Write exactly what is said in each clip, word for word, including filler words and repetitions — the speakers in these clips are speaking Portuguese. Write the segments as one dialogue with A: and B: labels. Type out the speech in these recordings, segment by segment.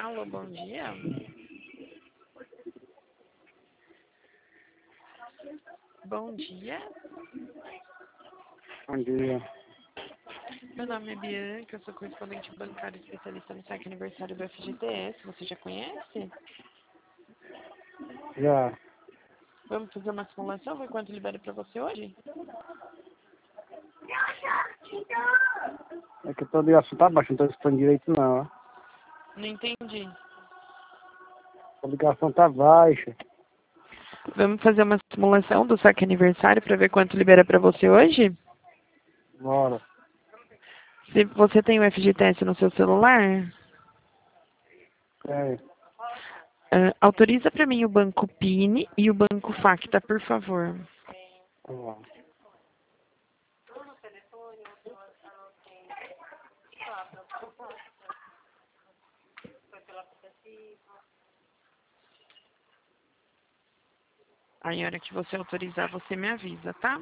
A: Alô, bom dia. Bom dia.
B: Bom dia.
A: Meu nome é Bianca, eu sou correspondente bancário especialista no saque aniversário do F G T S. Você já conhece?
B: Já.
A: Vamos fazer uma simulação, ver quanto libera para você hoje?
B: É que a tua ligação tá baixa, não tô escutando direito não, ó.
A: Não entendi.
B: A ligação tá baixa.
A: Vamos fazer uma simulação do saque aniversário para ver quanto libera para você hoje?
B: Bora.
A: Se você tem o F G T S no seu celular,
B: É.
A: uh, autoriza para mim o banco PIN e o banco Facta, por favor.
B: Tá bom.
A: Aí, a hora que você autorizar, você me avisa, tá?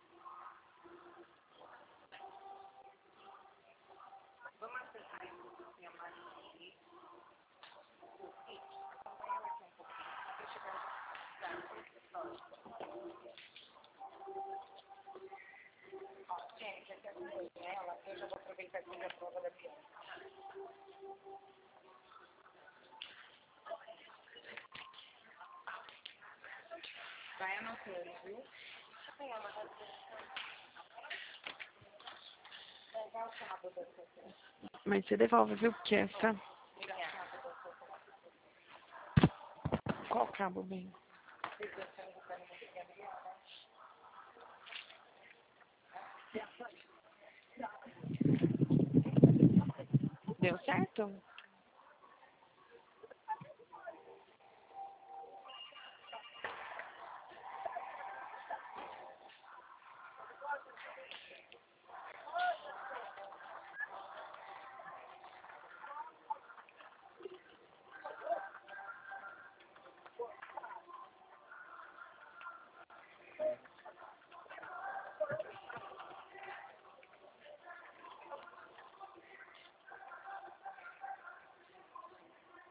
A: Mas você devolve, viu? Porque essa... Qual cabo, bem? Deu certo?